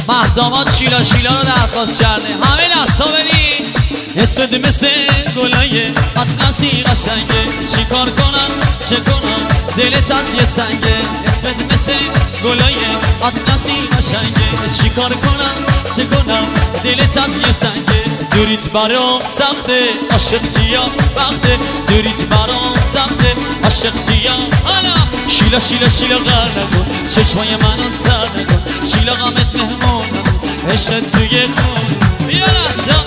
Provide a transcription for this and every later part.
مهداماد شیلا رو درخواست کرده. همه دستا بدین. اسمت مثل گلایه اصلا سی قشنگه. چی کار کنم چه کنم دلت از یه سنگه. اسمت مثل گلایه اصلا سی قشنگه. چی کار کنم چه کنم دلت از یه سنگه. دوریت برام سخته عاشق سیاه وقته. دوریت برام سخته عاشق سیاه. حالا شیلا غر نکن چشمای منو سر نکن. شیلا غمت مهمونم عشقت توی خون. بیا دستا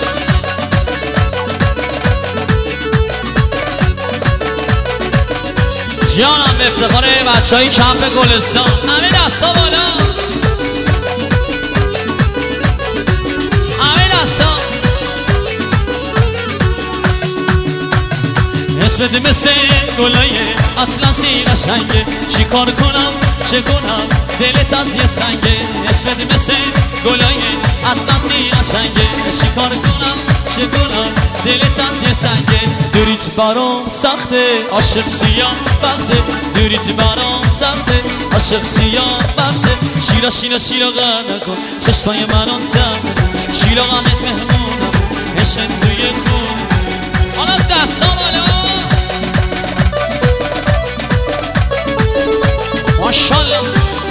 جانم به افتخار بچه های کمپ گلستان. همه دستا بالا. همه دستا. اسمت مثل گلایه اصلا سی قشنگه. چی کار کنم چه کنم دلت از یه سنگه. اسمت مثل گلایه اصلا سی قشنگه. چی کار کنم چه کنم دلت از یه سنگه. دوریت برام سخته عاشق سیاه بغزه. دوریت برام سخته عاشق سیاه بغزه. شیلا غر نکن چشمای منو سر نکن. شیلا غمت مهمونم عشقت توی خون. حالا دستا بالا. ماشالله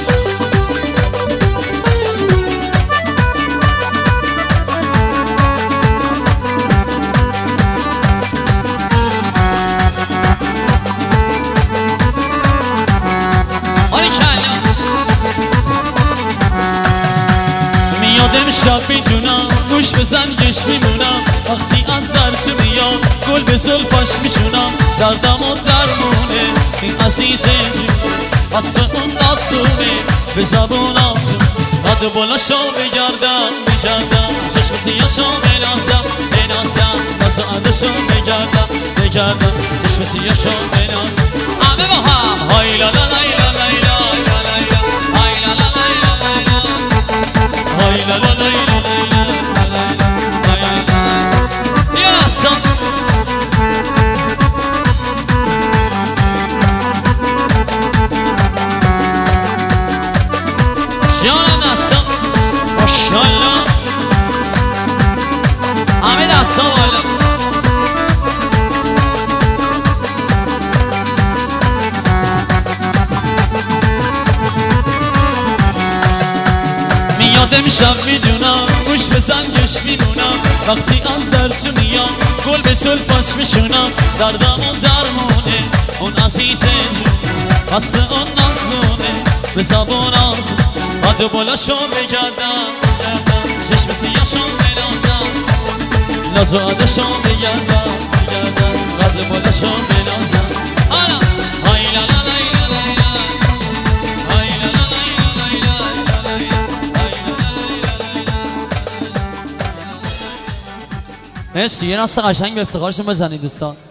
میادم شب میدونم گوش بزن گش میمونم. وقتی از در تو میام گل به زلفاش میشونم. دردم و درمونه این عزیزه قصد اون دستونه به زبون آسون. قد بلاشو بگردم چشم سیاشو بنازم نازو عدشو بگردم چشم سیاشو بنازم. همه با هم های لا لا لا لا لا لا لا لا های لا لا لا لا لا های لا لا لا لا میادم شب میدونم گوش بزن گش میمونم. وقتی از در تو میام گل به زلفاش میشونم. دردم و درمونه اون عزیزه جون قصد اون نازونه به زبون آزون. قد بلاشو بگردم چشم سیاشو بنازم نازو عدشو بگردم قد بلاشو بنازم. حالا های لا لا لا مرسی. یه ناس قشنگ به افتخارشون بزنید دوستان.